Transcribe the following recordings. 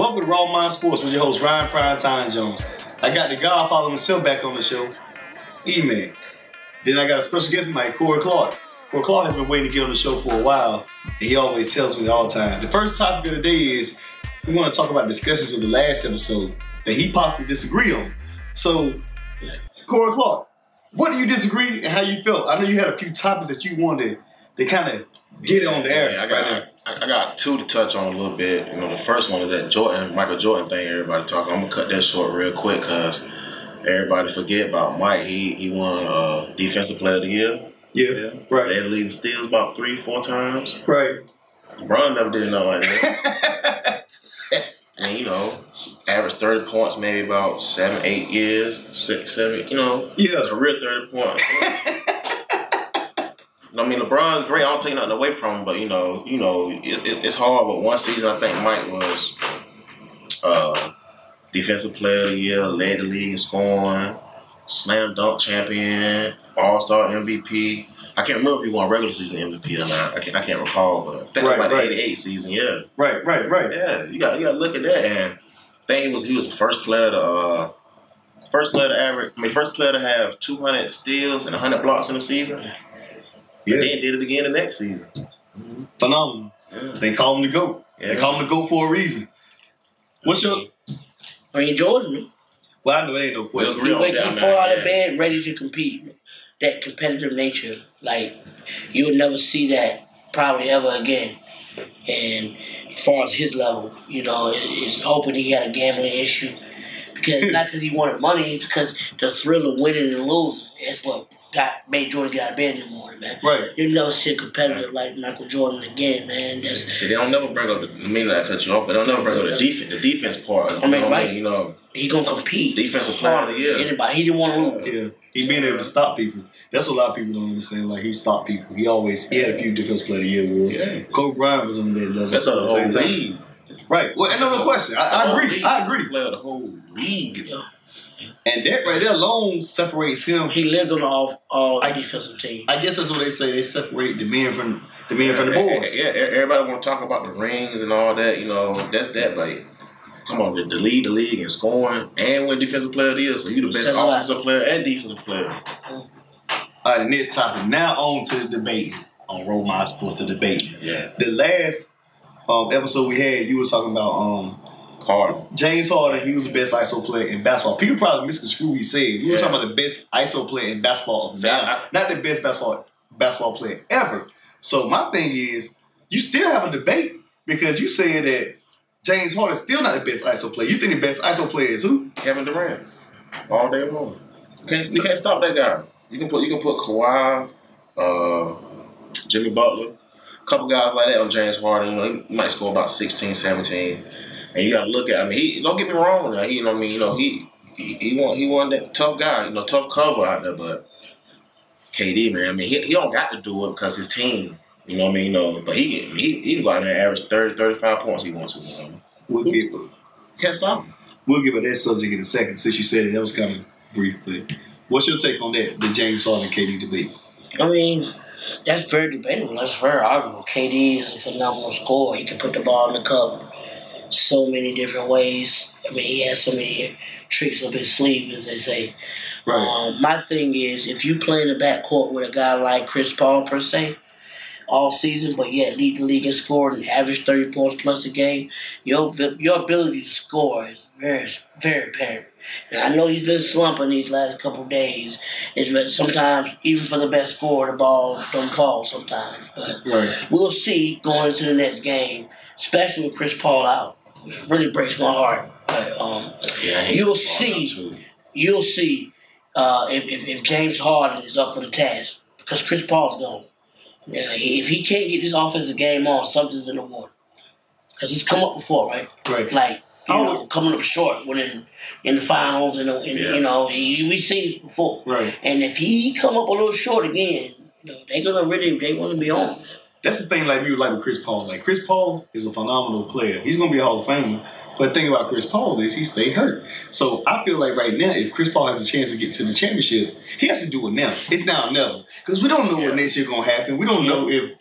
Welcome to Raw Mind Sports with your host Ryan Primetime Jones. I got the Godfather himself back on the show, E-Man. Then I got a special guest tonight, Corey Clark. Corey Clark has been waiting to get on the show for a while, and he always tells me all the time. The first topic of the day is we want to talk about discussions of the last episode that he possibly disagreed on. So, Corey Clark, what do you disagree and how you felt? I know you had a few topics that you wanted to kind of get on the air. I got two to touch on a little bit. You know, the first one is that Michael Jordan thing everybody talking. I'm going to cut that short real quick because everybody forget about Mike. He won Defensive Player of the Year. Yeah, right. Led the league in steals about 3-4 times. Right. LeBron never did nothing like that. And, you know, average 30 points maybe about 7-8 years, 6, 7, you know. Yeah. Career 30 points. I mean, LeBron's great. I don't take nothing away from him, but, you know, it's hard. But one season, I think Mike was Defensive Player of the Year, led the league in scoring, slam dunk champion, all-star MVP. I can't remember if he won regular season MVP or not. I can't recall, but I think it was like the 88 season, yeah. Right. Yeah, you got to look at that. And I think he was the first player to have 200 steals and 100 blocks in a season. Yeah. And then did it again the next season. Mm-hmm. Phenomenal. Yeah. They call him the GOAT. Yeah. They call him the GOAT for a reason. What's your... Jordan. Well, I know it ain't no question. He fall out of bed ready to compete. That competitive nature, like, you'll never see that probably ever again. And as far as his level, you know, it's open he had a gambling issue. Because not because he wanted money, because the thrill of winning and losing is what made Jordan get out of bed in the morning, man. Right. You'll never see a competitor like Michael Jordan again, man. See, they don't never bring up I cut you off, but they don't never bring up the defense part. Right. You know, he gonna compete. Defensive player of the year. Anybody. He didn't want to lose. Yeah. He being able to stop people. That's what a lot of people don't understand. Like, he stopped people. He had a few defensive player of the year awards. Yeah. Kobe Bryant was on that level. That's the whole league. Right. Well, another question. I agree. Player of the whole league. Yeah. And that right there alone separates him. He lived on the all defensive team. I guess that's what they say. They separate the men from the boys. Yeah, everybody want to talk about the rings and all that. You know, that's that. Like, come on, to lead the league in scoring and win defensive player of the year. So you the best offensive player and defensive player. All right, the next topic. Now on to the debate on Roll My Sports. The debate. Yeah. The last episode we had, you were talking about Harden. James Harden. He was the best ISO player in basketball. People probably misconstrue what he said. You were talking about the best ISO player in basketball of now, not the best basketball player ever. So my thing is, you still have a debate because you said that James Harden is still not the best ISO player. You think the best ISO player is who? Kevin Durant. All day long. You can't stop that guy. You can put Kawhi, Jimmy Butler, a couple guys like that on James Harden. You know, he might score about 16, 17. And you got to look at him. Don't get me wrong. He wasn't that tough guy. You know, tough cover out there. But KD, man, I mean, he don't got to do it because his team. You know what I mean? You know, but he can go out there and average 30, 35 points he wants to. You know? Can't stop him. We'll give it that subject in a second. Since you said it, that was kind of brief. But what's your take on that, the James Harden and KD debate? I mean, that's very debatable. That's very arguable. KD is a phenomenal scorer. He can put the ball in the cover so many different ways. I mean, he has so many tricks up his sleeve, as they say. Right. My thing is, if you play in the backcourt with a guy like Chris Paul, per se, all season, but yet lead the league in scoring and average 30 points plus a game, your ability to score is very, very apparent. Now, I know he's been slumping these last couple of days. It's sometimes, even for the best scorer, the ball don't fall sometimes. But We'll see going into the next game, especially with Chris Paul out. It really breaks my heart. But, you'll see if James Harden is up for the task, because Chris Paul's gone. Now, if he can't get this offensive game on, something's in the water. Because it's come up before, right? Right. Like, coming up short when in the finals, you know, we've seen this before. Right. And if he come up a little short again, you know, they want to be on. That's the thing, like with Chris Paul. Like, Chris Paul is a phenomenal player. He's going to be a Hall of Famer. But the thing about Chris Paul is he stayed hurt. So I feel like right now, if Chris Paul has a chance to get to the championship, he has to do it now. It's now or never. Because we don't know what next year going to happen. We don't know if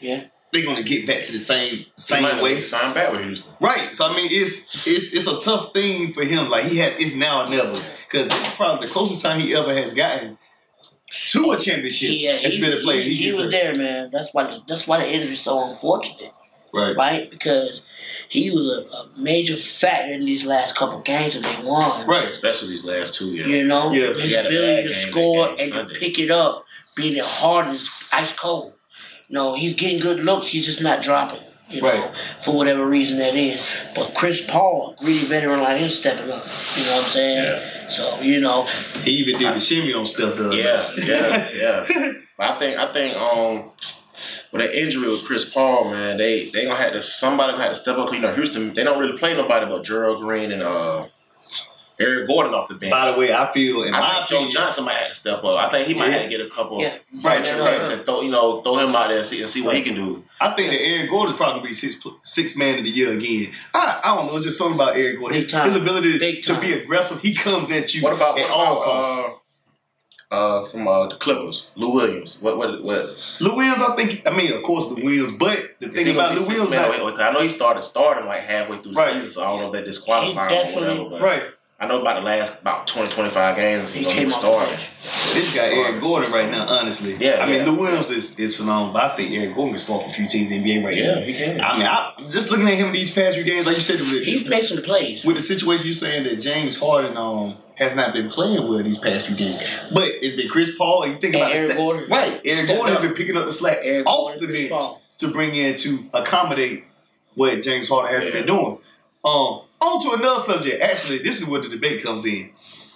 they're gonna get back to the same He way. signed back with Houston. Right. So I mean, it's a tough thing for him. Like it's now or never, because this is probably the closest time he ever has gotten to a championship. It's been a player. He was there, man. That's why the injury is so unfortunate. Right. Because he was a major factor in these last couple games that they won. Right. Especially these last 2 years. You know, Yeah. his ability to score and to pick it up, being it hard and ice cold. You know, he's getting good looks. He's just not dropping. You know, for whatever reason that is. But Chris Paul, really veteran like him, stepping up. You know what I'm saying? Yeah. So, you know. He even did the shimmy on stuff, though. Yeah. But I think with an injury with Chris Paul, man, they gonna have to somebody gonna have to step up. You know, Houston, they don't really play nobody but Gerald Green and Eric Gordon off the bench. By the way, I feel in my Joe opinion, Johnson might have to step up. I think he might have to get a couple right, and throw him out there and see what he can do. I think that Eric Gordon's probably going to be six man of the year again. I don't know. It's just something about Eric Gordon. His ability to be aggressive. He comes at you at all costs. From the Clippers, Lou Williams. What? Lou Williams, of course, Lou Williams. But the thing about Lou Williams, I know he started starting like halfway through the season, so I don't know if they disqualified him or whatever. But right. I know about the last 20-25 games he was starting. This guy Eric Gordon right now, honestly. Yeah. Lou Williams is phenomenal, but I think Eric Gordon can start for a few teams in the NBA right now. Yeah, he can. I'm just looking at him these past few games, like you said, he's making the plays. With the situation you're saying that James Harden has not been playing well these past few games, but it's been Chris Paul. And you think about Eric Gordon, right? Eric Gordon has been picking up the slack off the bench to bring in to accommodate what James Harden has been doing. On to another subject. Actually, this is where the debate comes in.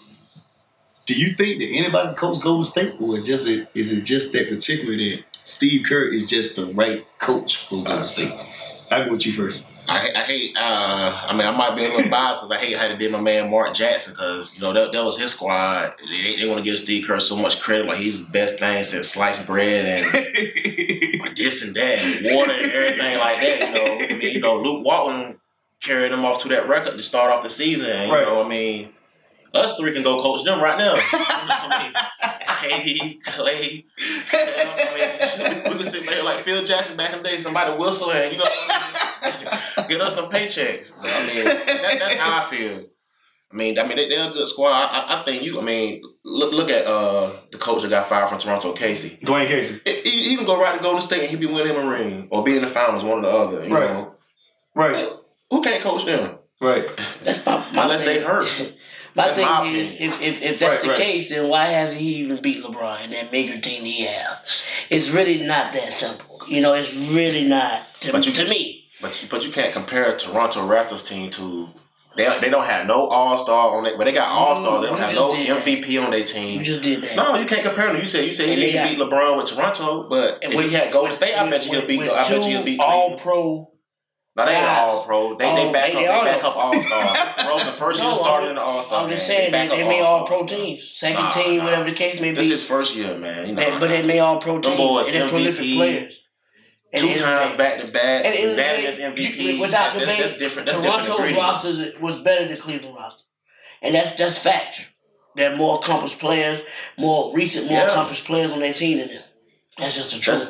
Do you think that anybody can coach Golden State, or is it just that particular that Steve Kerr is just the right coach for Golden State? I'll go with you first. I hate. I might be a little biased because I hate how they did my man Mark Jackson, because that was his squad. They want to give Steve Kerr so much credit, like he's the best thing since sliced bread and this and that and water and everything like that. Luke Walton carried them off to that record to start off the season. And, us three can go coach them right now. KD, Clay, Steph. We can sit back like Phil Jackson back in the day, somebody whistle and get us some paychecks. But, that's how I feel. They're a good squad. I think look at the coach that got fired from Toronto, Casey. Dwayne Casey. He can go right to Golden State and he'd be winning him a ring or be in the finals, one or the other. You know? Right. Who can't coach them? Right. That's my unless thing. they hurt. My thing is, if that's the case, then why hasn't he even beat LeBron and that bigger team he has? It's really not that simple. It's really not to me. But you can't compare a Toronto Raptors team to they don't have no All-Star on it, but they got All-Stars. They don't have no MVP on their team. You just did that. No, you can't compare them. You said he didn't beat LeBron with Toronto, but if he had Golden State, I bet you he'll beat All-Pro. No, they ain't All-Pro. They back up All-Stars. Rose the first year started in the All-Star. I'm just saying they made All-Pro teams. Second team, whatever the case may be. This is his first year, man. But they made All-Pro teams. Boys, and they're prolific players. 2 times back-to-back. And unanimous MVP. Without debate, that's different. Toronto's roster was better than Cleveland roster. And that's facts. There are more accomplished players, more accomplished players on their team than them. That's just the truth.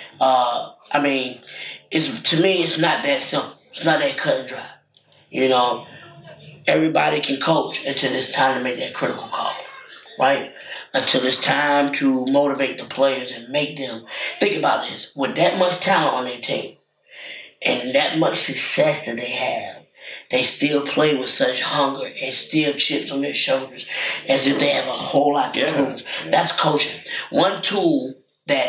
To me, it's not that simple. It's not that cut and dry. Everybody can coach until it's time to make that critical call, right? Until it's time to motivate the players and make them think about this. With that much talent on their team and that much success that they have, they still play with such hunger and still chips on their shoulders as if they have a whole lot to prove. That's coaching. One tool that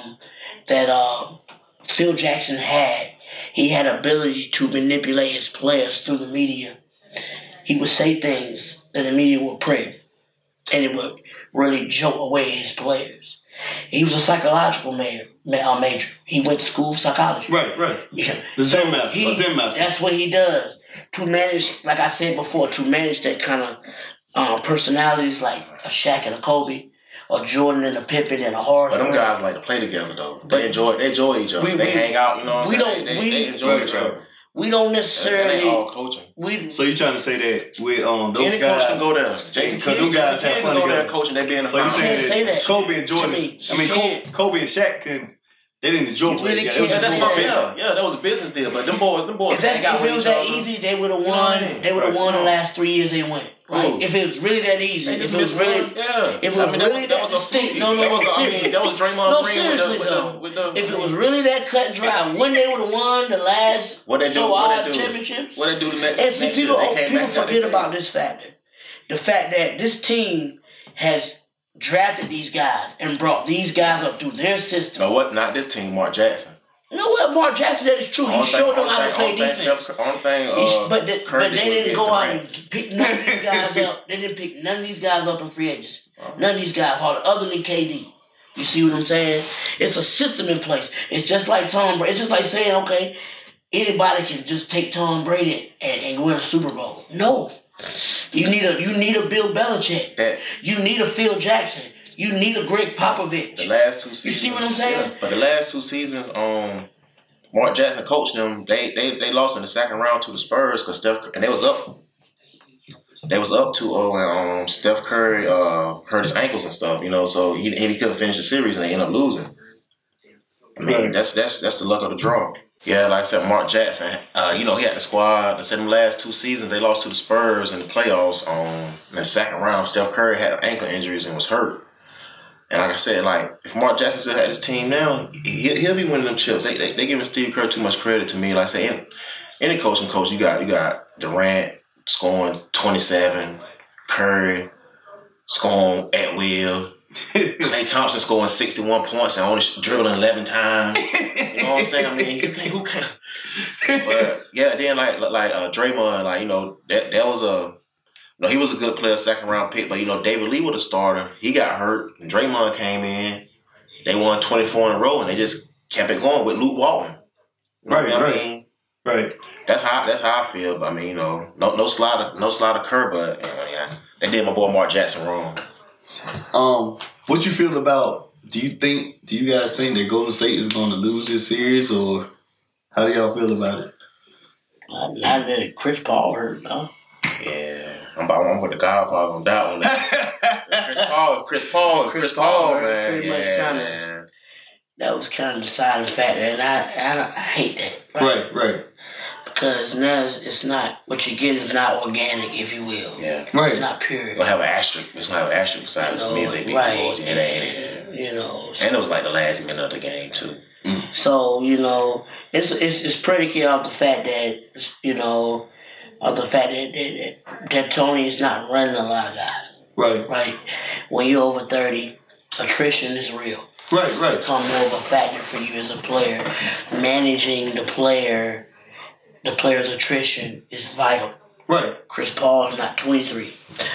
Phil Jackson had, he had ability to manipulate his players through the media. He would say things that the media would print, and it would really joke away his players. He was a psychological major. He went to school for psychology. Right. Yeah. The Zen master. That's what he does. To manage, like I said before, to manage that kind of personalities like a Shaq and a Kobe, or Jordan and a Pippen and a Harden. But them guys like to play together though. They enjoy each other. They hang out, they enjoy each other. We don't necessarily. They all coaching. So you trying to say that with those any guys? Coach can go there. Jason Kidd, them guys have fun go together. there coaching. They be in the so you saying that Kobe and Jordan? Kobe and Shaq can They didn't enjoy You playing really together. It was can't just say for that. business. Yeah, that was a business deal. But them boys If hang out it with was each that other. easy, they would have You know what I won. mean? They would have Right. won the last 3 years they went. Right? Ooh. If it was really that easy, They if just it was missed really, one. Yeah. if it was really that was a distinct, fluke. no, that was seriously. that was Draymond No, Green seriously, with the if it was really that cut and dry, when they would have won the last what they do, so what odd they do, championships. what they do the next And see, next year, they came people back and got forget their about face. this factor. The fact that this team has drafted these guys and brought these guys up through their system. No, what? Not this team, Mark Jackson. You know what, Mark Jackson, that is true. He showed them how to play defense. Only thing, But they Curry didn't was go out Durant. and pick none of these guys up. They didn't pick none of these guys up in free agency. None of these guys, other than KD. You see what I'm saying? It's a system in place. It's just like Tom Brady. It's just like saying, okay, anybody can just take Tom Brady and win a Super Bowl. No. You need a Bill Belichick. You need a Phil Jackson. You need a Greg Popovich. The last 2 seasons. You see what I'm saying? Yeah, but the last 2 seasons, Mark Jackson coached them. They lost in the second round to the Spurs because they was up. They was up 2-0 and Steph Curry hurt his ankles and stuff, you know, so he couldn't finish the series and they ended up losing. I mean, that's the luck of the draw. Yeah, like I said, Mark Jackson, he had the squad. I said them last 2 seasons they lost to the Spurs in the playoffs in the second round. Steph Curry had ankle injuries and was hurt. And like I said, like if Mark Jackson still had his team now, he'll be winning them chips. They giving Steve Kerr too much credit to me. Like I say, any coaching coach, you got Durant scoring 27, Curry scoring at will, Klay Thompson scoring 61 points and only dribbling 11 times. You know what I'm saying? I mean, who can? But yeah, then like Draymond, like that was he was a good player, second round pick. But David Lee was a starter. He got hurt, and Draymond came in. They won 24 in a row, and they just kept it going with Luke Walton. Right. I mean? Right. That's how I feel. But I mean, no slide Kerr, but yeah, they did my boy Mark Jackson wrong. What you feel about? Do you guys think that Golden State is going to lose this series, or how do y'all feel about it? Not that Chris Paul hurt, no. Yeah, I'm with the Godfather on that one. Chris Paul, man. Pretty much Man. That was kind of the deciding factor, and I hate that. Right. Because now it's not what you get is not organic, if you will. Yeah. Right. It's not pure. It's gonna have an asterisk beside it. Me and they beat the boys. Yeah, and it was like the last minute of the game too. So it's predicated off the fact that that Tony is not running a lot of guys. Right. When you're over 30, attrition is real. Right. It's become more of a factor for you as a player. Managing the player's attrition is vital. Right. Chris Paul is not 23.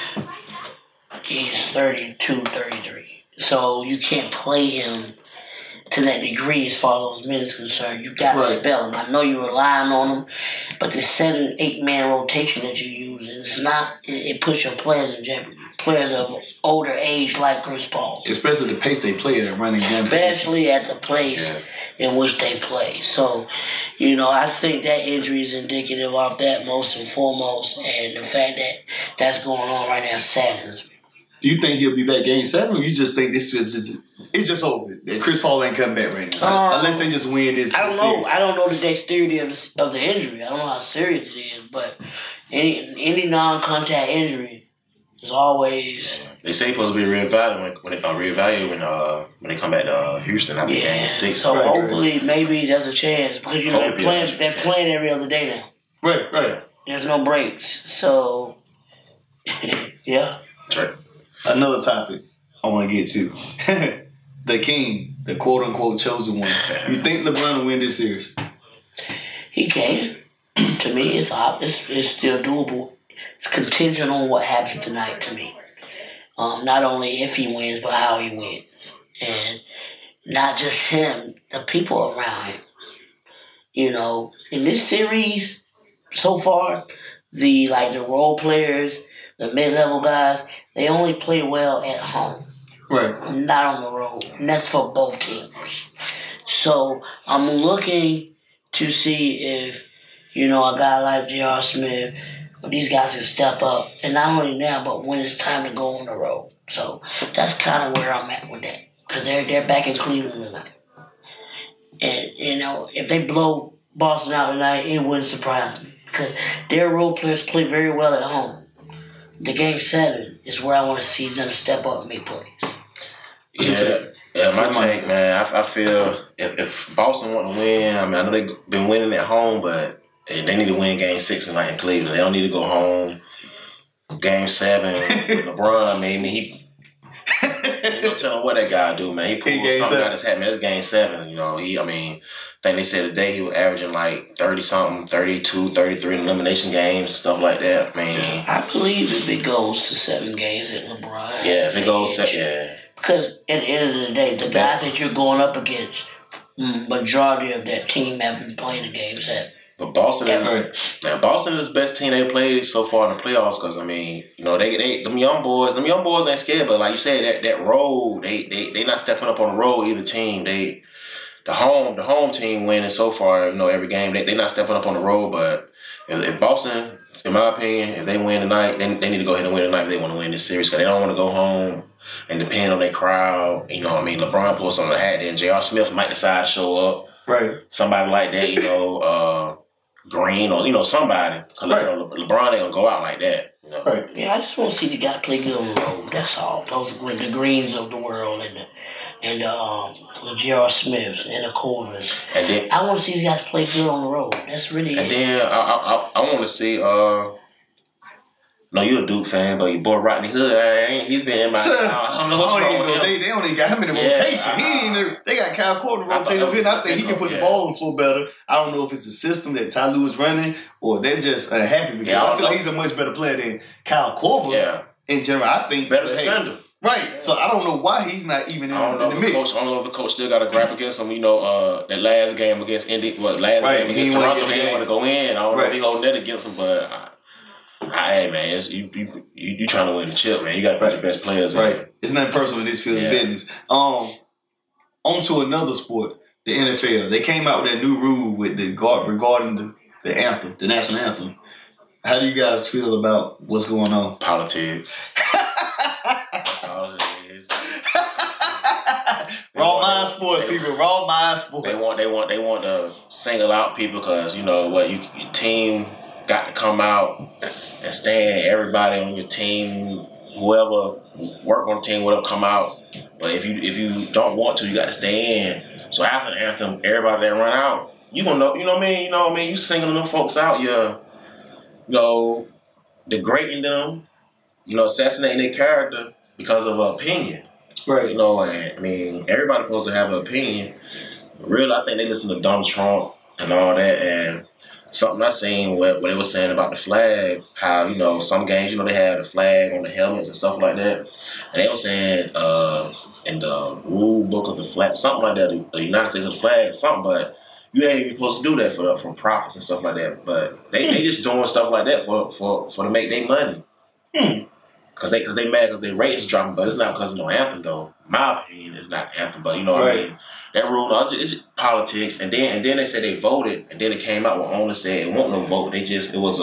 He's 32, 33. So you can't play him to that degree as far as those minutes concerned. You got to spell him. I know you're relying on him, but the 7-8 man rotation that you use, it puts your players in jeopardy. Players of older age like Chris Paul. Especially the pace they play at running down. Especially at the place in which they play. So, I think that injury is indicative of that most and foremost, and the fact that that's going on right now saddens me. Do you think he'll be back Game 7, or you just think it's just over? Chris Paul ain't coming back right now, unless they just win this. I don't know. Series. I don't know the dexterity of the injury. I don't know how serious it is, but any non-contact injury is always. They say supposed to be reevaluated when they come back to Houston after Game 6. So hopefully, maybe there's a chance because they're playing every other day now. Right. There's no breaks, so yeah. Right. Another topic I want to get to. The king, the quote-unquote chosen one. You think LeBron will win this series? He can. To me, it's still doable. It's contingent on what happens tonight to me. Not only if he wins, but how he wins. And not just him, the people around him. In this series, so far, the role players, the mid-level guys, they only play well at home. Right. Not on the road. And that's for both teams. So I'm looking to see if, a guy like J.R. Smith, these guys can step up. And not only now, but when it's time to go on the road. So that's kind of where I'm at with that. Because they're back in Cleveland tonight. And, if they blow Boston out tonight, it wouldn't surprise me. Because their role players play very well at home. The Game 7 is where I want to see them step up and make plays. Yeah, my take, man, I feel if Boston want to win, I mean, I know they've been winning at home, but they need to win Game 6 tonight in Cleveland. They don't need to go home. Game 7 with LeBron, man, he don't tell him what that guy do, man. He pulled something out of his hat, man. It's Game 7, I think they said today he was averaging like 30-something, 32, 33 in elimination games, stuff like that, man. I believe if it goes to 7 games at LeBron. Yeah, if it goes 7, yeah. Because at the end of the day, the guys that you're going up against, majority of that team haven't played a Game 7. But Boston is the best team they played so far in the playoffs. Because they them young boys ain't scared. But like you said, that road, they not stepping up on the road either team. The home team winning so far. Every game they not stepping up on the road. But if Boston, in my opinion, if they win tonight, then they need to go ahead and win tonight if they want to win this series. Because they don't want to go home and depend on their crowd. LeBron pulls on the hat, then J.R. Smith might decide to show up. Right. Somebody like that, Green or somebody. Right. LeBron ain't gonna go out like that. Right. Yeah, I just want to see the guy play good on the road. That's all. Those are the Greens of the world and the J.R. Smiths and the Corvins. And then I want to see these guys play good on the road. That's really. And then I want to see. No, you're a Duke fan, but your boy Rodney Hood, he's been in my. I don't know what's wrong with him. They don't even got him in the rotation. They got Kyle Korver rotating him. I think he can put the ball on the floor better. I don't know if it's the system that Ty Lue is running or they're just happy because I feel like he's a much better player than Kyle Korver. Yeah. In general, I think better defender. Right. So I don't know why he's not even in the mix. I don't know if the coach still got to grab against him. That last game against Indy, game against Toronto, he didn't want to go in. I don't know if he holding that against him, but. Hey man, you trying to win the chip, man. You got to put your best players in. Right. It's nothing personal. This feels business. On to another sport, the NFL. They came out with that new rule regarding the anthem, the national anthem. How do you guys feel about what's going on? Politics. That's all it is. Raw mind sports, people. Raw mind sports. They want to single out people because your team got to come out and stand. Everybody on your team, whoever work on the team, whatever, come out. But if you don't want to, you got to stay in. So after the anthem, everybody that run out, you gonna know. You know what I mean? You singling them folks out. You're, degrading them. Assassinating their character because of an opinion. Right. Everybody's supposed to have an opinion. Really, I think they listen to Donald Trump and all that, and something I seen what they were saying about the flag, how, some games, they had a flag on the helmets and stuff like that. And they were saying in the rule book of the flag, something like that, the United States of the flag, something, but you ain't even supposed to do that for profits and stuff like that. But they just doing stuff like that for to make their money. Because they mad because their ratings dropping, but it's not because of no anthem, though. My opinion, it's not anthem, but what I mean? That rule, no, it's just politics. And then they said they voted, and then it came out when owners said it wasn't no vote. They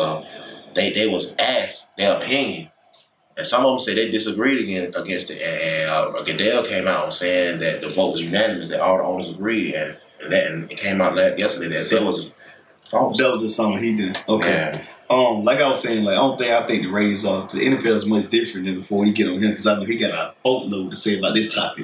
was asked their opinion. And some of them said they disagreed against it. And Goodell came out saying that the vote was unanimous, that all the owners agreed. And it came out yesterday that it was false. That was just something he did. Okay. Yeah. Like I was saying, I think the ratings are, the NFL is much different than before we get on him because I know he got a boatload to say about this topic.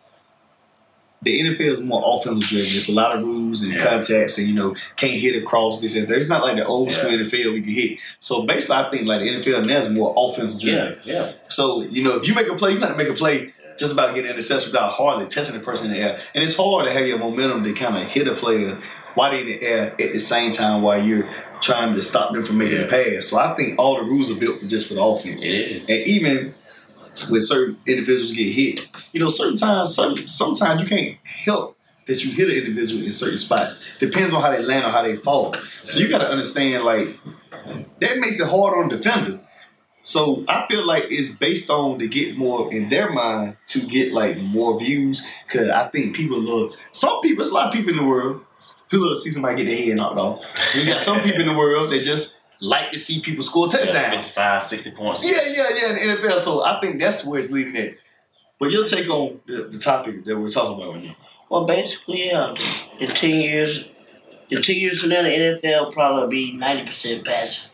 The NFL is more offensive driven. There's a lot of rules and contacts and, can't hit across this and that. It's not like the old school NFL we can hit. So basically, I think like the NFL now is more offensive driven. Yeah. So, if you make a play, you got to make a play just about getting an interception without hardly touching the person in the air. And it's hard to have your momentum to kind of hit a player while they're in the air at the same time while you're trying to stop them from making a pass. So I think all the rules are built for the offense. Yeah. And even when certain individuals get hit, sometimes you can't help that you hit an individual in certain spots. Depends on how they land or how they fall. So you got to understand, that makes it hard on the defender. So I feel like it's based on to get more in their mind to get more views because I think people love some people. There's a lot of people in the world who love to see somebody get their head knocked off. You got some people in the world that just like to see people score touchdowns. 55, 60 points. Yeah, in the NFL. So I think that's where it's leading at. But your take on the topic that we're talking about right now. Well, basically, yeah. In 10 years from now, the NFL probably be 90% passing,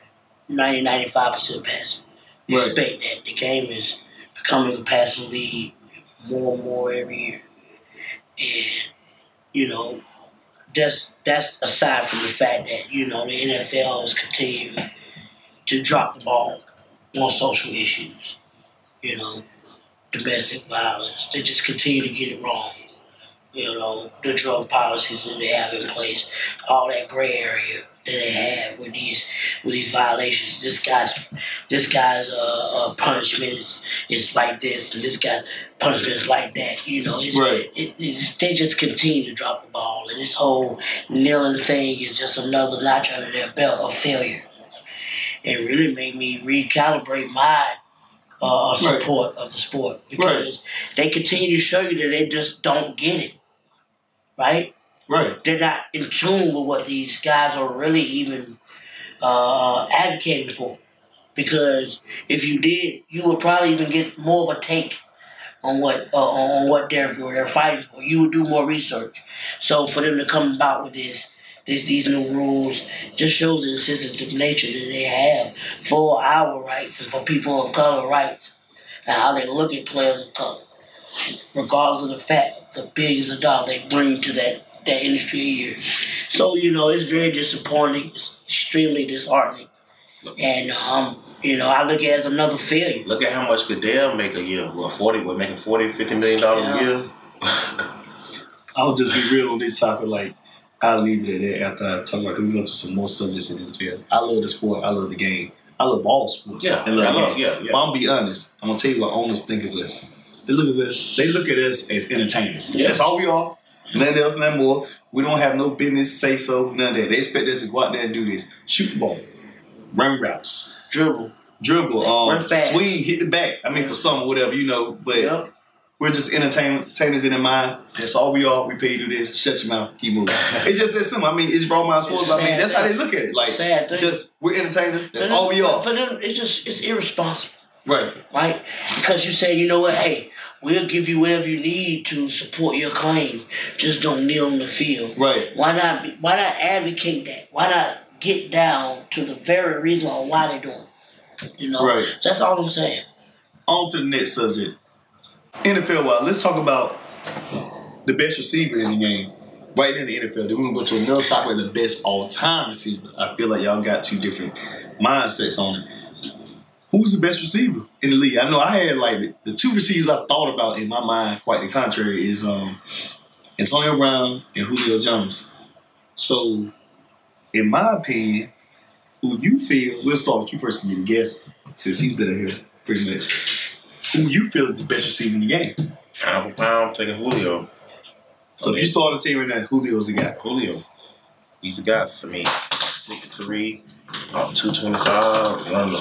95% passing. You Right. expect that the game is becoming a passing league more and more every year, and you know that's aside from the fact that the NFL is continuing to drop the ball on social issues, domestic violence. They just continue to get it wrong. The drug policies that they have in place, all that gray area that they have with these violations. This guy's punishment is like this, and this guy's punishment is like that. Right. They just continue to drop the ball, and this whole kneeling thing is just another notch under their belt of failure. It really made me recalibrate my support of the sport because they continue to show you that they just don't get it. Right? Right. They're not in tune with what these guys are really even advocating for. Because if you did, you would probably even get more of a take on what they're fighting for. You would do more research. So for them to come about with these new rules just shows the sensitive nature that they have for our rights and for people of color rights and how they look at players of color, regardless of the fact the billions of dollars they bring to that industry a year. So, it's very disappointing. It's extremely disheartening. And, I look at it as another failure. Look at how much Goodell make a year. We're making $40-50 million a year. I'll just be real on this topic. Like, I'll leave it at that after I talk about it. We go to some more subjects in this field. I love the sport. I love the game. I love all sports. Yeah, and love I the game. yeah. But I'm going to be honest. I'm going to tell you what owners think of us. They look at us as entertainers. Yeah. That's all we are. Nothing else, nothing more. We don't have no business, say so, none of that. They expect us to go out there and do this. Shoot the ball. Run routes. Dribble. Run fast. Swing, hit the back. I mean, for some or whatever, But we're just entertainers in the mind. That's all we are. We pay you to do this. Shut your mouth. Keep moving. It's just that simple. I mean, it's raw mind sports. I mean, that's how they look at it. Like, sad thing. Just, we're entertainers. That's all we are. For them, it's irresponsible. Right. Because you say, you know what, hey, we'll give you whatever you need to support your claim. Just don't kneel on the field. Right. Why not advocate that? Why not get down to the very reason on why they're doing it? Right. That's all I'm saying. On to the next subject. NFL-wise, let's talk about the best receiver in the game. Right in the NFL. Then we're going to go to another topic of the best all-time receiver. I feel like y'all got two different mindsets on it. Who's the best receiver in the league? I know I had the two receivers I thought about in my mind, quite the contrary, is Antonio Brown and Julio Jones. So, in my opinion, who you feel, we'll start with you first to get a guess, since he's been here pretty much. Who you feel is the best receiver in the game? Pound for pound, taking Julio. So if you start a team right now, Julio's the guy. Julio. He's the guy. 6'3", 225, running the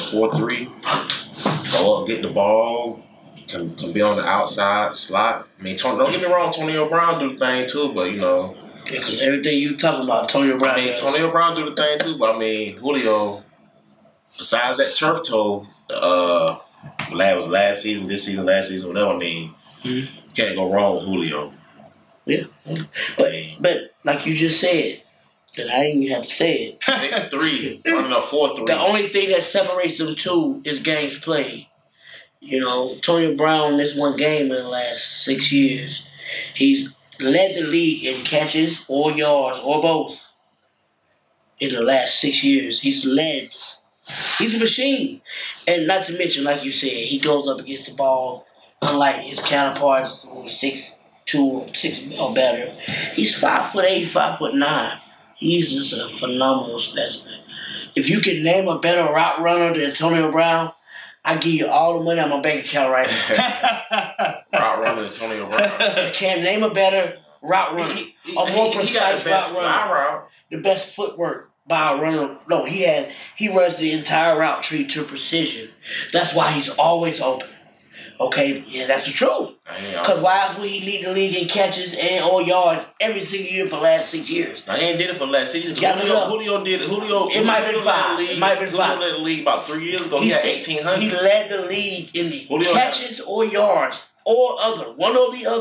4.3. Go up, get the ball, can be on the outside slot. I mean, don't get me wrong, Antonio Brown do the thing too, but Yeah, because everything you talking about, Antonio Brown. Antonio Brown do the thing too, but Julio, besides that turf toe, was last season, this season, last season, whatever. Can't go wrong with Julio. Yeah, but like you just said, because I didn't even have to say it. 6'3", running a 4.3. The only thing that separates them two is games played. Antonio Brown missed one game in the last 6 years. He's led the league in catches or yards or both in the last 6 years. He's led. He's a machine. And not to mention, like you said, he goes up against the ball, unlike his counterparts who are 6'2", 6 or better. He's 5'8", 5'9". He's just a phenomenal specimen. If you can name a better route runner than Antonio Brown, I give you all the money on my bank account right now. Route runner Antonio Brown. You can't name a better route runner. A more precise route runner. The best footwork by a runner. No, he runs the entire route tree to precision. That's why he's always open. Okay, yeah, that's the truth. Because why else would he lead the league in catches and or yards every single year for the last 6 years? Now, he ain't did it for the last 6 years. Julio did it. It might have been 5. Julio led the league about 3 years ago. He had 1,800. He led the league in the catches or yards or other, one or the other,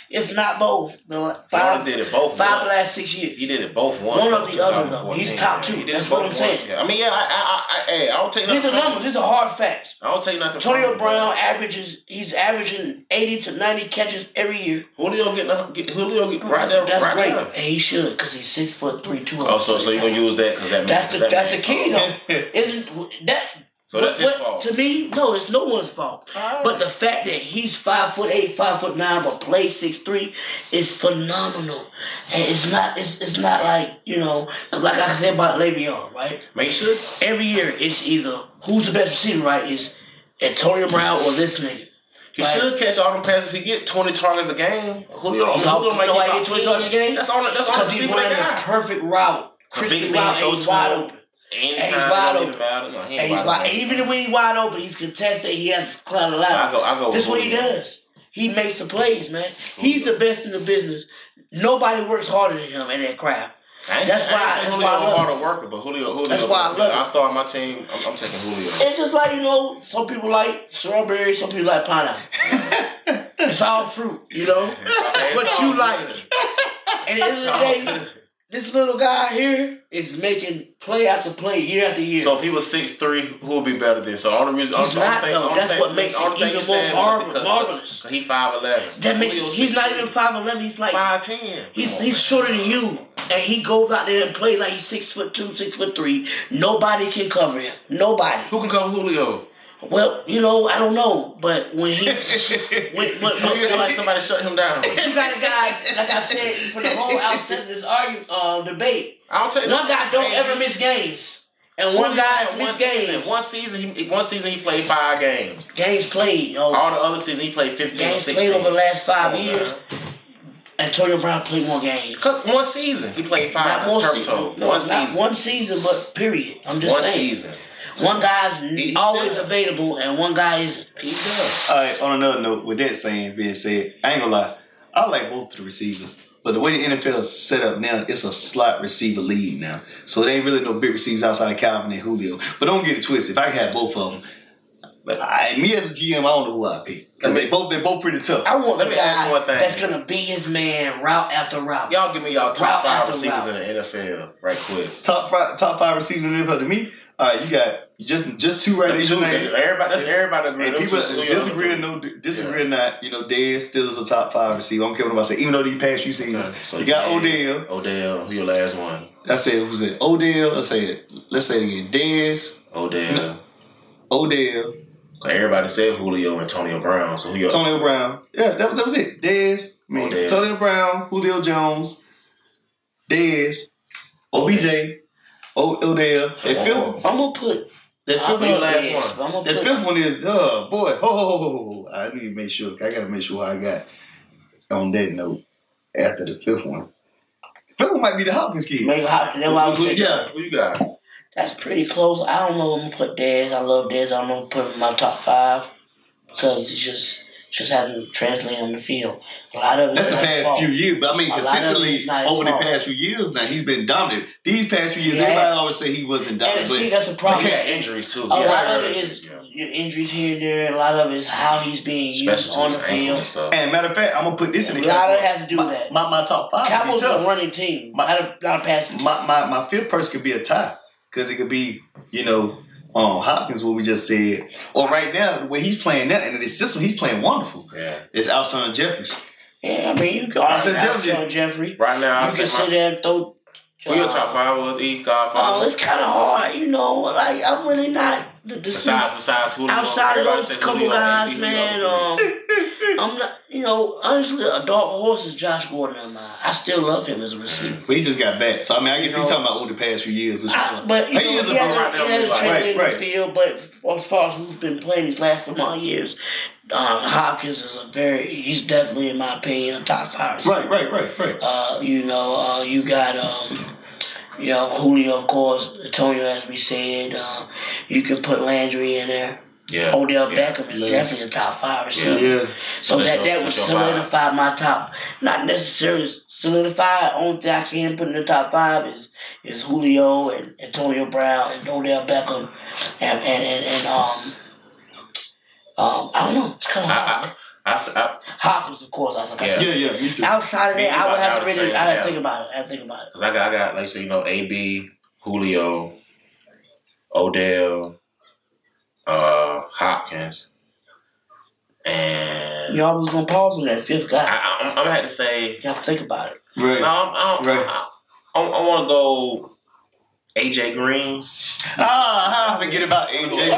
if not both. Five did it both. Five the last 6 years. He did it both. One of the other though. He's top two. That's what I'm saying. Yeah. I mean, I don't take nothing. These are numbers. These are hard facts. I don't take nothing. Antonio Brown he's averaging 80 to 90 catches every year. Julio get right there. That's right great. there. And he should, because he's 6'3", 200. Oh, so you're gonna use that because that's the key though. Isn't that? So that's his fault. To me, no, it's no one's fault. Right. But the fact that he's 5'8", 5'9", but plays 6'3" is phenomenal. And it's not like, like I said about Le'Veon, right? Make sure. Every year it's either who's the best receiver, right? Is Antonio Brown or this nigga. He should catch all them passes. He get 20 targets a game. Julio might get 20 targets a game. That's on the receiver running the perfect route. Crispy route, and he's wide open. Anytime, and he's wide open. No, even when he's wide open, he's contested. He has to climb the ladder. I go. This is what he does. He makes the plays, man. He's the best in the business. Nobody works harder than him in that craft. That's why Julio a harder worker, but Julio. That's why I love it. I start my team. I'm taking Julio. It's just like some people like strawberry, some people like pineapple. It's all fruit, what you like. And at the end of the day, this little guy here is making play after play, year after year. So if he was 6'3", who would be better than? So all the reason he's not though. That's what makes it even more marvelous. He 5'11". That makes he's not even 5'11". He's like 5'10". He's shorter than you, and he goes out there and plays like he's 6'2", 6'3". Nobody can cover him. Nobody. Who can cover Julio? Well, I don't know, but when he, like somebody shut him down. You got a guy, like I said, for the whole outset of this debate. I'll tell you, one guy don't ever miss games, and one guy miss games. One season he played 5 games. Games played. All the other seasons he played 15 games or 16. Played over the last 5 years. Antonio Brown played more games. One season he played 5. Not one season, but period. I'm just saying. One season. One guy's always available, and one guy isn't. He's done. All right, on another note, with that being said, I ain't gonna lie. I like both of the receivers. But the way the NFL is set up now, it's a slot receiver league now. So it ain't really no big receivers outside of Calvin and Julio. But don't get it twisted. If I can have both of them, me as a GM, I don't know who I pick. Because they're both pretty tough. I want the guy that's going to be his man route after route. Y'all give me y'all top 5 receivers in the NFL right quick. Top 5 receivers in the NFL to me? All right, you got just 2 right there. Everybody agree. And people disagree or not. Dez still is a top 5 receiver. I don't care what nobody say. Even though these past few seasons, so you got Odell. Odell, who your last one? I said, who's it? Odell. Let's say it again. Dez. Odell. Everybody said Julio, Antonio Brown. So Antonio Brown. Yeah, that was it. Dez. Antonio Brown, Julio Jones, Dez, OBJ. Odell. I'm gonna put that fifth one is boy. I need to make sure. I gotta make sure what I got on that note after the fifth one. Fifth one might be the Hopkins kid. Maybe Hopkins. That's why I was thinking. Yeah, who you got? That's pretty close. I don't know. I'm gonna put Dez. I love Dez. I'm gonna put him in my top 5 because he just hasn't translated on the field. A lot of it. That's the past few years, but I mean consistently over the past few years now he's been dominant. These past few years, everybody always say he wasn't dominant. See, that's the problem. He had injuries too. A lot of it is your injuries here and there. A lot of it is how he's being used on the field. And matter of fact, I'm gonna put this in the a lot of it has to do with that. My top 5. Cowboys are a running team. Not a passing team. My fifth person could be a tie because it could be Hopkins, what we just said, or right now the way he's playing now, and in the system he's playing wonderful. Yeah, it's Alshon Jeffrey. Yeah, I mean you got Alshon Jeffrey. Right now, you can sit there and throw. Who your top 5 was? Godfather. Oh, it's kind of hard, Like I'm really not. Besides Julio, outside of those couple guys, man. I'm not. Honestly, a dark horse is Josh Gordon in my mind. I still love him as a receiver. But he just got back. So I mean, I guess he's talking about over the past few years. But he hasn't traded in the field. But as far as who's been playing these last 4 years, Hopkins is he's definitely, in my opinion, a top 5 receiver. Right. You got Julio, of course, Antonio, as we said. You can put Landry in there. Yeah. Odell Beckham is definitely a top 5 receiver. Yeah. So that would solidify my top. Not necessarily solidify. Only thing I can put in the top 5 is Julio and Antonio Brown and Odell Beckham and I don't know. It's kind of hard. Hopkins, of course. I was like, Yeah, me too. outside of that, I would have to really. I had to think about it. Because I got like so AB, Julio, Odell, Hopkins, and y'all was gonna pause on that fifth guy. I'm gonna have to say. Y'all think about it. Right. No, I want to go AJ Green. How I forget about AJ Green?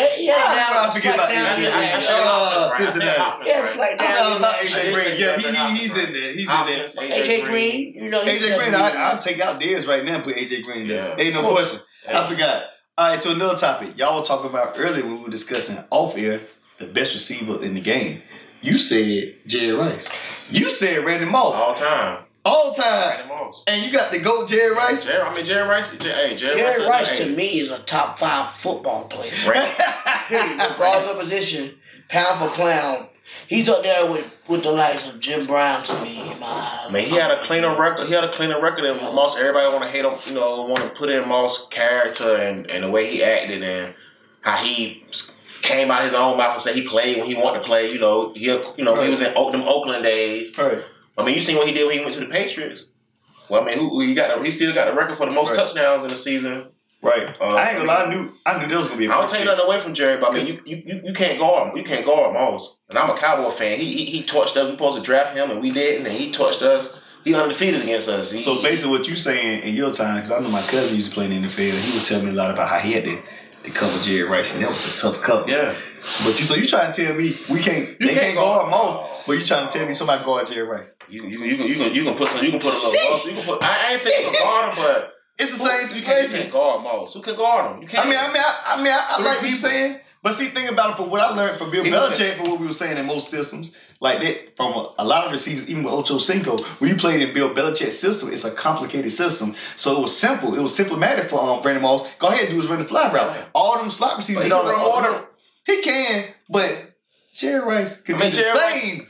I forget about AJ Green. Cincinnati. Yeah, it's like that. I forgot about AJ Green. Yeah, he's in there. He's in there. AJ Green, you know. AJ Green, I'll take out Dez right now and put AJ Green there. Ain't no question. I forgot. All right, to another topic. Y'all were talking about earlier when we were discussing off air the best receiver in the game. You said Jerry Rice. You said Randy Moss. All time. Randy Moss. And you got to go Jerry Rice? Jerry Rice. Jerry Rice to me is a top 5 football player. Period. Regardless of position, pound for pound. He's up there with the likes of Jim Brown to me in my eyes. I mean, he had a cleaner record. than Moss. Everybody want to hate him, want to put in Moss' character and the way he acted and how he came out his own mouth and said he played when he wanted to play. He was in them Oakland days. Right. I mean, you seen what he did when he went to the Patriots. Well, I mean, he still got the record for the most touchdowns in the season. Right. I ain't gonna lie. I knew there was gonna be. I don't take nothing away from Jerry, but I mean, you can't guard him. You can't guard Moss. And I'm a Cowboy fan. He torched us. We supposed to draft him, and we didn't. And he torched us. He undefeated against us. So basically, what you saying in your time, because I know my cousin used to play in the NFL, and he would tell me a lot about how he had to cover Jerry Rice, and that was a tough cover. Yeah. But you trying to tell me they can't guard Moss, but you trying to tell me somebody guard Jerry Rice? You can put a little Moss. I ain't saying you can guard him, but. It's the same situation. You can't guard Moss. Who can guard him? You can't. I like what you're saying. But see, think about it. From what I learned from Bill Belichick, from what we were saying in most systems, like that, from a lot of receivers, even with Ocho Cinco, when you played in Bill Belichick's system, it's a complicated system. So it was simple. It was symptomatic for Brandon Moss. Go ahead and do his run the fly route. All them slot receivers. He can, but Jerry Rice could be the same.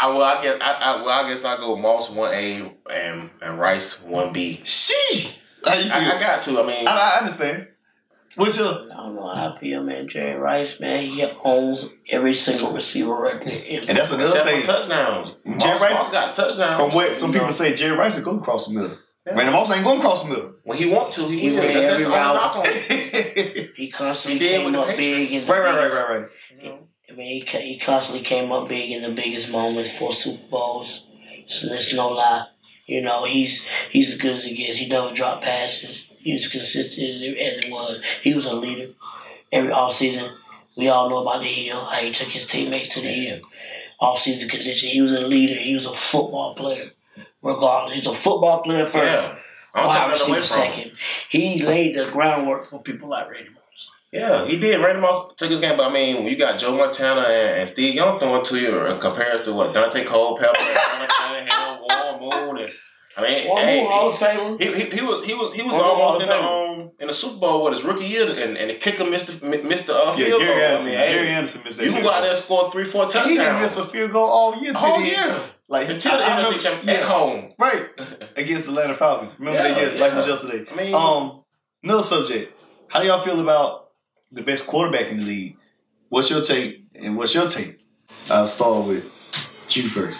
I guess I go Moss 1A and Rice 1B. Sheesh. I got to. I mean, I understand. What's your? I don't know how I feel, man. Jerry Rice, man, he owns every single receiver record. And that's another thing. Touchdowns. Jerry Rice Moss got touchdowns. From what some people say, Jerry Rice is going to cross the middle. Yeah. Randy Moss ain't going to cross the middle. When he want to, he will. That's the knock on him. He constantly came up big. Right. I mean, he constantly came up big in the biggest moments for Super Bowls. So there's no lie. He's as good as he gets. He never dropped passes. He was consistent as it was. He was a leader. Every offseason, we all know about the hill, how he took his teammates to the hill. Off-season condition, he was a leader. He was a football player. Regardless, he's a football player first. Yeah. Wide receiver second. He laid the groundwork for people like Randy Moss. Yeah, he did. Randy Moss took his game, but I mean, when you got Joe Montana and Steve Young throwing to you in comparison to what Dante Culpepper and Hunter Cunningham, Warren Moon, and I mean, Moon, Hall of Famer. He was almost in the Super Bowl with his rookie year, and the kicker missed the field goal. Gary Anderson missed that. You can go out there and score 3-4 touchdowns. He didn't miss a field goal all year. Like until the NFC Championship at home, right, against the Atlanta Falcons. Remember that year, like it was yesterday. I mean, another subject. How do y'all feel about the best quarterback in the league? What's your take? And what's your take? I'll start with you first.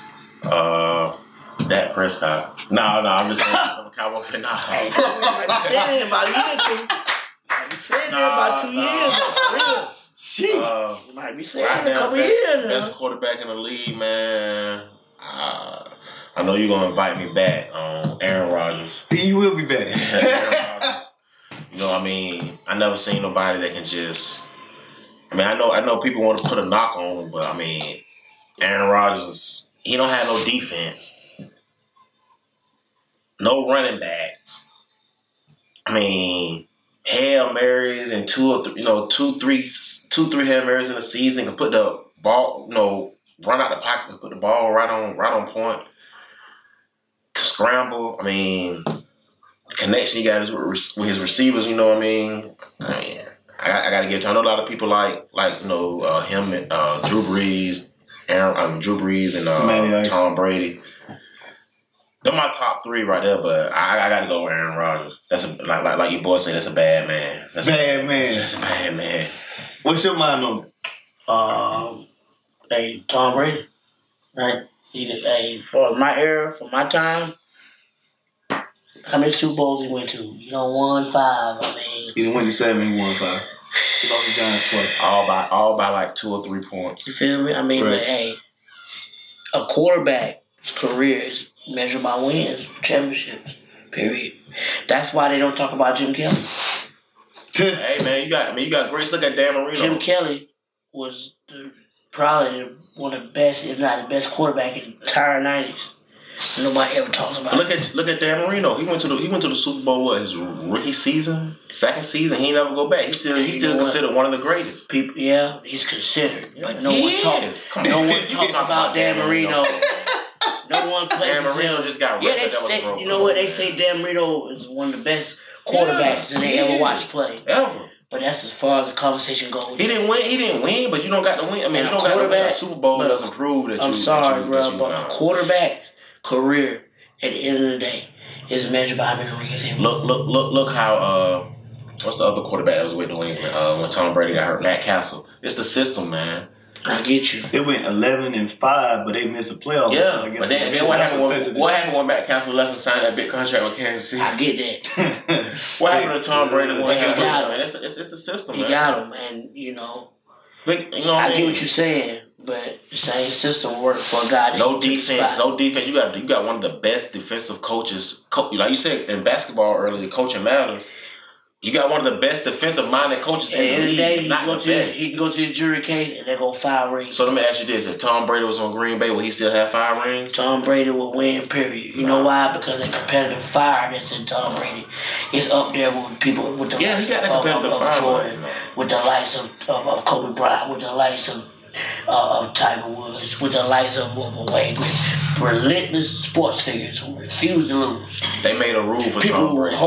Dak Prescott. No, I'm just saying I'm a Cowboy fan. No. Hey, I've been saying it about a year or two. I've been saying it about 2 years. That's real. You might be saying it a couple years. Best quarterback in the league, man. I know you're gonna invite me back on Aaron Rodgers. You will be back. Aaron Rodgers. I mean, I never seen nobody that can just. I mean, I know people want to put a knock on him, but I mean, Aaron Rodgers, he don't have no defense. No running backs. I mean, Hail Marys and two, 3 Hail Marys in a season can put the ball, run out the pocket and put the ball right on point. Scramble. I mean, the connection he got is with his receivers. You know what I mean? I got to get to. I know a lot of people like him and Drew Brees, and Tom Brady. They're my top 3 right there, but I got to go with Aaron Rodgers. That's like your boy said. That's a bad man. That's a bad man. What's your mind on it? Tom Brady. Right. Hey, for my era, for my time, how many Super Bowls he went to? You know, 1-5. I mean, He didn't win the 7, he won 5. He lost the Giants twice. All by like 2 or 3 points. you feel me? I mean, Right. but hey, a quarterback's career is measured by wins, championships. Period. That's why they don't talk about Jim Kelly. Hey man, you got greats. Look at Dan Marino. Jim Kelly was probably one of the best, if not the best quarterback in the entire 90s. Nobody ever talks about it. Look at Dan Marino. He went to the Super Bowl. What, his rookie season, second season? He ain't never go back. He's still considered one of the greatest. People, yeah, he's considered, but no He one talks. is. Come No on. one talks about Dan Marino. No one plays Dan Marino him. just got Yeah, record that was broke. you know what? They say Dan Marino is one of the best quarterbacks that they ever watched play. Ever. But that's as far as the conversation goes. He didn't win, but you don't got to win. I mean, And you don't got to win a quarterback- Super Bowl but doesn't prove that I'm you. sorry, that bro, you, but a quarterback career at the end of the day is measured by how many rings he wins. Look how what's the other quarterback that was with New England when Tom Brady got hurt? Matt Castle. It's the system, man. I get you. They went 11-5, but they missed the playoffs. Yeah, I guess but then what happened when Matt Castle left and signed that big contract with Kansas City? I get that. What happened to Tom Brady? When He got him. It's the system, He man. got him, and you know, I I get what you're saying, but the same system works for a guy that No took the defense, spot. no defense. You got one of the best defensive coaches. Like you said in basketball earlier, coaching matters. You got one of the best defensive-minded coaches At the in end the of the day, league, not the best. he can go to the jury case and they go 5 rings. So let me ask you this: if Tom Brady was on Green Bay, would he still have 5 rings? Tom Brady will win, period. You know why? Because the competitive fire that's in Tom Brady is up there with people with the Yeah, likes he got that of competitive fire. Jordan, with the likes of Kobe Bryant, with the likes of Tiger Woods, with the likes of Wayne Gretzky. Relentless sports figures who refuse to lose. They made a rule for People Tom who Brady.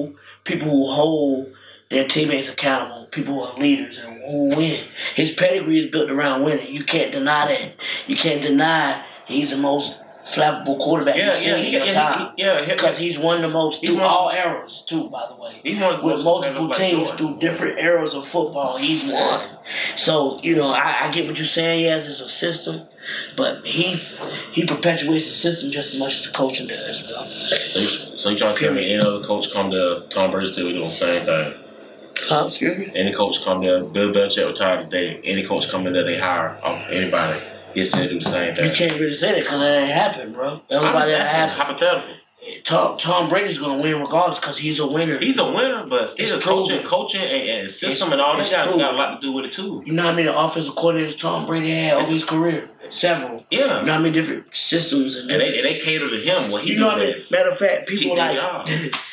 hold their teammates accountable. People who are leaders and who win. His pedigree is built around winning. You can't deny that. You can't deny he's the most flappable quarterback you've seen in your time. Because he's won the most through all eras, too, by the way. He won With multiple like teams Jordan. through different eras of football, he's won. So, you know, I get what you're saying. Yes, it's a system. But he perpetuates the system just as much as the coaching does, bro. So you trying to tell me any other coach come to Tom Brady still be doing the same thing? Excuse me? Any coach come there, Bill Belichick retired today. Any coach come in there, they hire anybody. He still do the same thing. You can't really say that because that ain't happened, bro. Everybody that It's happened. hypothetical. Tom Brady's going to win regardless because he's a winner. He's a winner, but still It's coaching and system and all that got a lot to do with it too. You know how many offensive coordinators Tom Brady had over his career? Several. Yeah. You know how many different systems and they cater to him what he you know do what I mean? best. Matter of fact, people Keep like their job.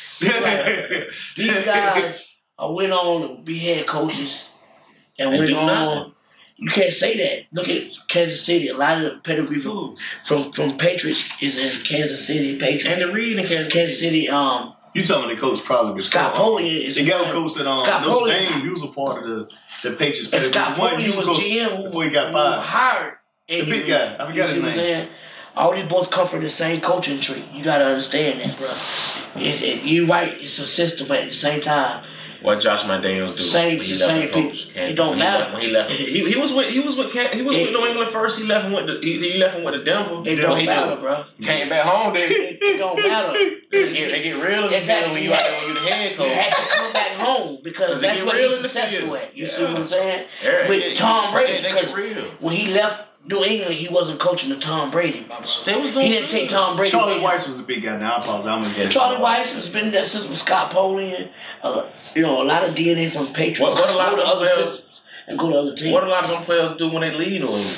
these guys went on to be head coaches and They went do on. nothing. You can't say that. Look at Kansas City. A lot of the pedigree from Patriots is in Kansas City. Patriots. And the Reed in Kansas City. You telling me the coach probably before? Scott Polian is the guy one. who coached at Scott Notre Polian. Dame. He was a part of the Patriots. And Scott Polian was coach GM before he got who fired. hired The Andy big Reid. guy. I forgot You his see what I'm name. saying? All these boys come from the same coaching tree. You gotta understand that, bro. You right. It's a system, but at the same time, What Josh McDaniels do? Same- when he the left same the coach, people. Kansas. It don't When matter. When he left, he was with New England first. He left and went to Denver. it Then don't he matter, bro. Came back home. Then It don't matter. they get real in the field when you out there when you the head You coach. had to come back home because Because they that's get what real he's in the successful field. at. You Yeah. see what I'm saying? Yeah, With Tom Brady, they because get real. when he left New England, he wasn't coaching the Tom Brady, my brother. They was doing He didn't good. take Tom Brady. Charlie with him. Weiss was the big guy. Now I apologize. I'm gonna get Charlie Weiss has been there since with Scott Polian. You know, a lot of DNA from Patriots. What a lot Go to of other players- systems and go to other teams. What a lot of them players do when they leave New England?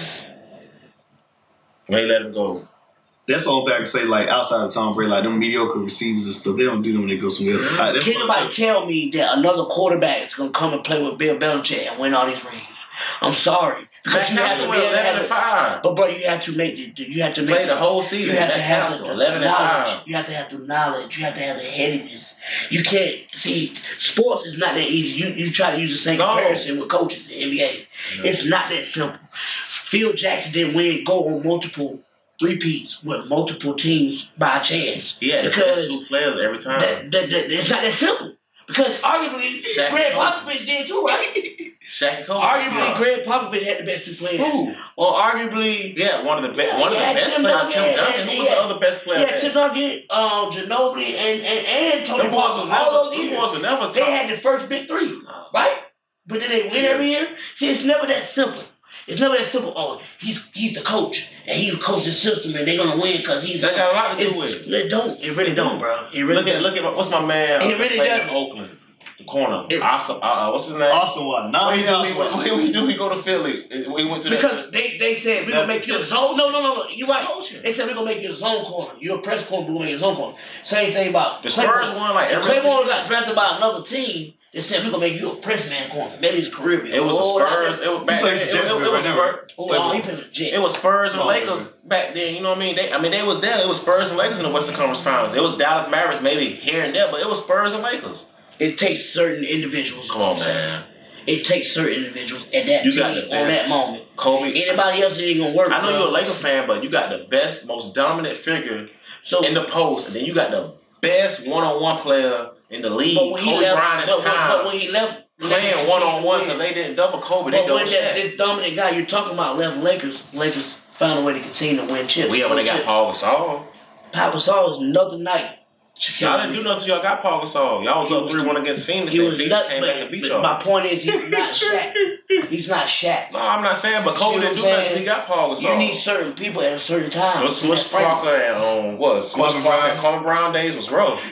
When they let him go. That's the only thing I can say. Like outside of Tom Brady, like them mediocre receivers and stuff, they don't do them when they go somewhere else. That's Can't what I'm nobody saying. tell me that another quarterback is going to come and play with Bill Belichick and win all these rings. I'm sorry. Because you have to be able to have 11-5. But bro, you have to make you have to make Play the whole season. You have to That have council, the 11-5. knowledge. You have to have the knowledge. You have to have the headiness. You can't see sports is not that easy. You try to use the same No. comparison with coaches in the NBA. No. It's not that simple. Phil Jackson didn't go on multiple three-peats with multiple teams by chance. Yeah, because it's 2 players every time. that it's not that simple. Because arguably, Shaq Greg and Kobe. Popovich did too, right? Shaq and Kobe. Arguably, Greg Popovich had the best two players. Who? Or arguably, One of the best. One of the best players. Tim Duncan. Who was the other best player? Yeah, Tim Duncan, Ginobili, and Tony Parker. All those years, they had the first big three, right? But did they win every year? See, it's never that simple. It's never that simple. Oh, he's the coach, and he coached the system, and they're gonna win because he's. That got a lot to do with it. It don't. It really don't, bro. It really. Look at what's my man? It really does. Oakland, the corner. Awesome. What's his name? Awesome one. Now he do he go to Philly? He went to because they said we're gonna make you a zone. No. You're right. Coaching. They said we're gonna make you a zone corner. You're a press corner. We're gonna make you a zone corner. Same thing about the Spurs won like every. Claymore got drafted by another team. They said we're gonna make you a press man corner. Maybe his career. It was the Spurs. It was back then. It was Spurs. Oh, he played Jets. It was Spurs and Lakers back then. You know what I mean? They was there. It was Spurs and Lakers in the Western Conference Finals. It was Dallas Mavericks maybe here and there, but it was Spurs and Lakers. It takes certain individuals. Come on, man. It takes certain individuals at that team on that moment. Kobe. Anybody else ain't gonna work. I know you're a Laker fan, but you got the best, most dominant figure in the post, and then you got the best one-on-one player in the league. Kobe Bryant at the time. But when he left, playing one-on-one because they didn't double Kobe. They double Shaq. This dominant guy you're talking about left Lakers found a way to continue to win chips. When they got Paul Gasol. Paul Gasol is nothing like. Y'all didn't do nothing till y'all got Paul Gasol. Y'all was up 3-1 against Phoenix. Phoenix came back and beat y'all. My point is, he's not Shaq. He's not Shaq. No, I'm not saying, but Kobe didn't do nothing until he got Paul Gasol. You need certain people at a certain time. Smush Parker and Kwame Brown days was rough.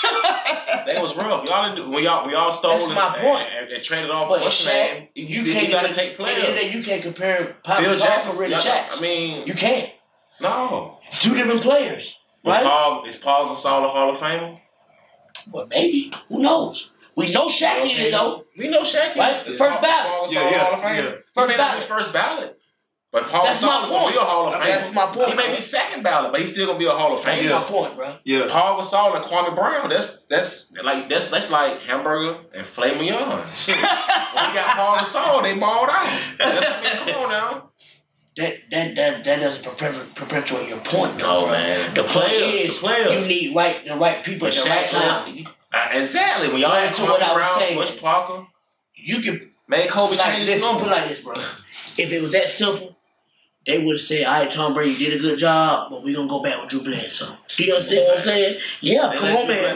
They was rough. Y'all didn't do, when y'all stole and traded off for Shaq. You got to take players. And then you can't compare Phil Jackson to Shaq. I mean, you can't. No, two different players. Right? Is Paul Gasol a Hall of Famer? Well, maybe. Who knows? We know Shaq is, though. We know Shaq is. Right? First ballot. Paul Gasol Hall of Famer. He may not be first ballot. But Paul Gasol is going to be a Hall of Famer. That's my point. He may be second ballot, but he's still going to be a Hall of Famer. That's my point, bro. Yeah. Paul Gasol and Kwame Brown, that's like Hamburger and Filet Mignon. Shit. When you got Paul Gasol, they balled out. Come on now. That doesn't perpetuate your point, though. No, man. The players. You need the right people at the right time. Exactly. When y'all had Kwame Brown, Smush Parker, you can make Kobe change his number. Put it like this, bro. If it was that simple, they would have said, all right, Tom Brady did a good job, but we're going to go back with Drew Bledsoe. Do you understand what I'm saying? Yeah, come on, man. At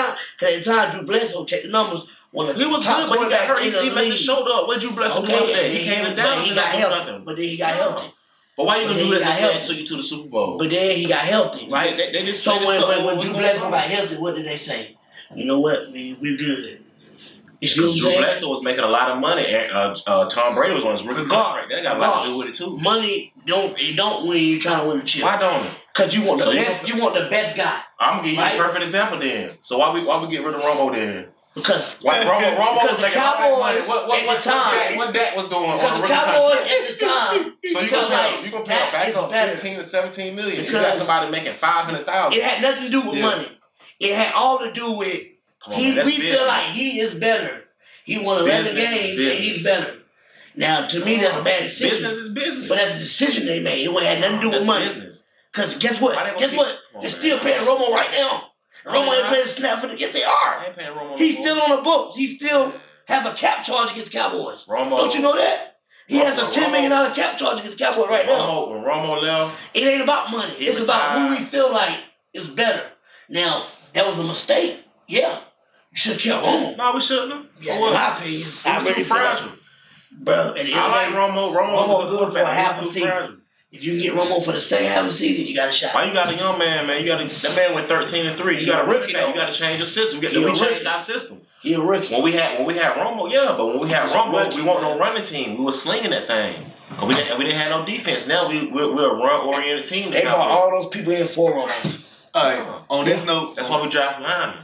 the time, Drew Bledsoe, check the numbers. He was good, but he got hurt. He messed his shoulder up. Where Drew Bledsoe do that? He came to Dallas. He got healthy. But then he got healthy. But why you going to do that until you to the Super Bowl? But then he got healthy, right? They just so when Drew Bledsoe got healthy, what did they say? You know what? We're good. Because Drew Bledsoe was making a lot of money, and Tom Brady was on his rookie contract. That got a lot to do with it too. Money don't when you're trying to win a chip. Why don't it? Because you want the best. You want the best guy. I'm gonna give you a perfect example then. So why we get rid of Romo then? Because Romo was making Cowboys what time? What Dak was doing because on the Cowboys at the time. So you gonna pay a backup $15 to $17 million? You got somebody making $500,000. It had nothing to do with money. It had all to do with we feel like he is better. He won 11 games and he's better. Now, to me, that's a bad decision. Business is business. But that's a decision they made. It had nothing to do with money. Because guess what? They're still paying Romo right now. Romo ain't playing snap for the... Yes, they are. Ain't paying Romo. He's still on the books. He still has a cap charge against Cowboys. Don't you know that? He has a $10 million cap charge against Cowboys right now. When Romo left... It ain't about money. It's about who we feel like is better. Now, that was a mistake. Yeah. You should have kept Romo. No, we shouldn't have. Yeah, in my opinion. I really fragile. Bro, I like Romo. Romo good for half a season. If you can get Romo for the second half of the season, you got a shot. Why you got a young man, man? That man went 13-3. You got a rookie, man. You got to change your system. We changed our system. He a rookie. When we had Romo, yeah, but when we had Romo, we weren't no running team. We were slinging that thing. We didn't have no defense. Now we're a run-oriented team. They brought all those people in for Romo. All right. On this note, that's why we draft linemen.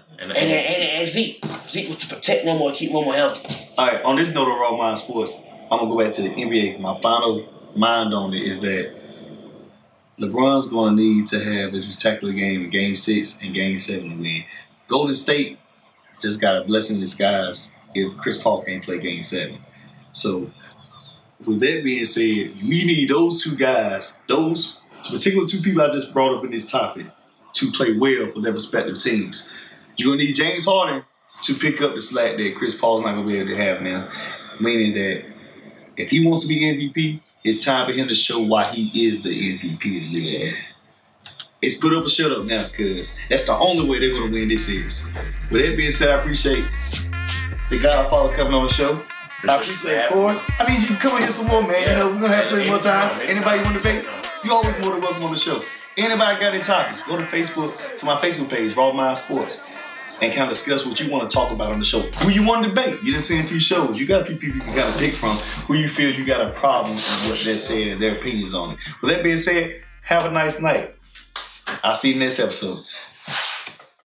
And Zeke. Zeke was to protect Romo and keep Romo healthy. All right. On this note of Raw Mind Sports, I'm going to go back to the NBA. My final mind on it is that LeBron's going to need to have a spectacular game in Game 6 and Game 7 to win. Golden State just got a blessing in disguise if Chris Paul can't play Game 7. So, with that being said, we need those two guys, those particular two people I just brought up in this topic, to play well for their respective teams. You're going to need James Harden to pick up the slack that Chris Paul's not going to be able to have now. Meaning that if he wants to be MVP, it's time for him to show why he is the MVP of the league. It's put up or shut up now, because that's the only way they're going to win this series. With that being said, I appreciate the Godfather coming on the show. I appreciate it, Corey. I need you to come in here some more, man. You know, we're going to have plenty more time. Anybody want to debate? You always more than welcome on the show. Anybody got any topics? Go to Facebook, to my Facebook page, Raw Mind Sports, and kind of discuss what you want to talk about on the show. Who you want to debate? You done seen a few shows. You got a few people you got to pick from who you feel you got a problem with what they're saying and their opinions on it. With that being said, have a nice night. I'll see you next episode.